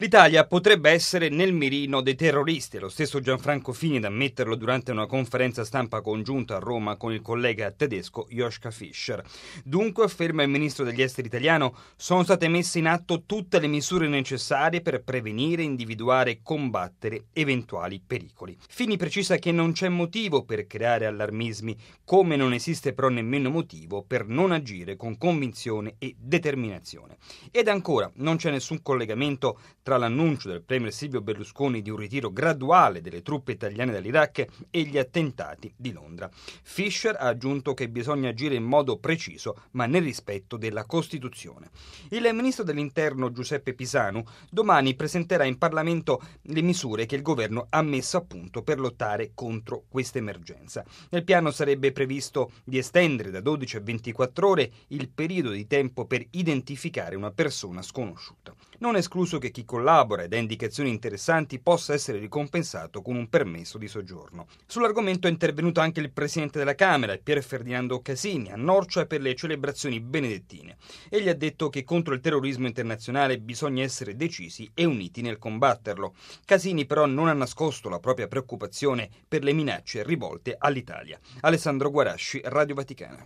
L'Italia potrebbe essere nel mirino dei terroristi, è lo stesso Gianfranco Fini ad ammetterlo durante una conferenza stampa congiunta a Roma con il collega tedesco Joschka Fischer. Dunque, afferma il ministro degli esteri italiano, sono state messe in atto tutte le misure necessarie per prevenire, individuare e combattere eventuali pericoli. Fini precisa che non c'è motivo per creare allarmismi, come non esiste però nemmeno motivo per non agire con convinzione e determinazione. Ed ancora, non c'è nessun collegamento tra l'annuncio del premier Silvio Berlusconi di un ritiro graduale delle truppe italiane dall'Iraq e gli attentati di Londra. Fischer ha aggiunto che bisogna agire in modo preciso, ma nel rispetto della Costituzione. Il ministro dell'Interno Giuseppe Pisanu domani presenterà in Parlamento le misure che il governo ha messo a punto per lottare contro questa emergenza. Nel piano sarebbe previsto di estendere da 12 a 24 ore il periodo di tempo per identificare una persona sconosciuta. Non è escluso che chi collabora ed ha indicazioni interessanti possa essere ricompensato con un permesso di soggiorno. Sull'argomento è intervenuto anche il presidente della Camera, Pier Ferdinando Casini, a Norcia per le celebrazioni benedettine. Egli ha detto che contro il terrorismo internazionale bisogna essere decisi e uniti nel combatterlo. Casini però non ha nascosto la propria preoccupazione per le minacce rivolte all'Italia. Alessandro Guarasci, Radio Vaticana.